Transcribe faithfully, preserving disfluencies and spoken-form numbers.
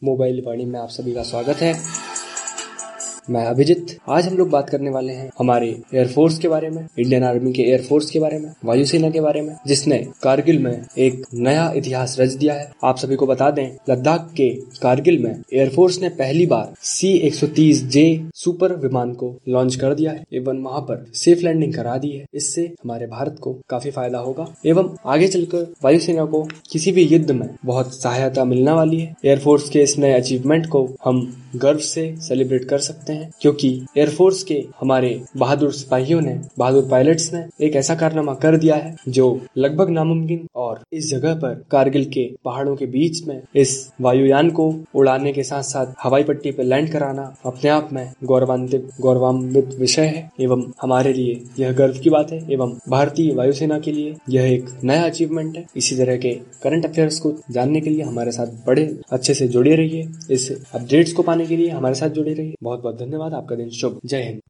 Mobile वाणी में आप सभी का स्वागत है। मैं अभिजीत। आज हम लोग बात करने वाले हैं हमारे एयरफोर्स के बारे में, इंडियन आर्मी के एयरफोर्स के बारे में, वायुसेना के बारे में, जिसने कारगिल में एक नया इतिहास रच दिया है। आप सभी को बता दें, लद्दाख के कारगिल में एयरफोर्स ने पहली बार सी एक सौ तीस जे सुपर विमान को लॉन्च कर दिया है एवं वहां पर सेफ लैंडिंग करा दी है। इससे हमारे भारत को काफी फायदा होगा एवं आगे चलकर वायुसेना को किसी भी युद्ध में बहुत सहायता मिलने वाली है। एयरफोर्स के इस नए अचीवमेंट को हम गर्व से सेलिब्रेट कर सकते हैं, क्योंकि एयरफोर्स के हमारे बहादुर सिपाहियों ने, बहादुर पायलट्स ने एक ऐसा कारनामा कर दिया है जो लगभग नामुमकिन, और इस जगह पर कारगिल के पहाड़ों के बीच में इस वायुयान को उड़ाने के साथ साथ हवाई पट्टी पर लैंड कराना अपने आप में गौरवान्वित गौरवान्वित विषय है एवं हमारे लिए यह गर्व की बात है एवं भारतीय वायुसेना के लिए यह एक नया अचीवमेंट है। इसी तरह के करंट अफेयर्स को जानने के लिए हमारे साथ बड़े अच्छे से जुड़े रहिए। इस अपडेट्स को पाने के लिए हमारे साथ जुड़े रहिए। बहुत बहुत धन्यवाद। आपका दिन शुभ। जय हिंद।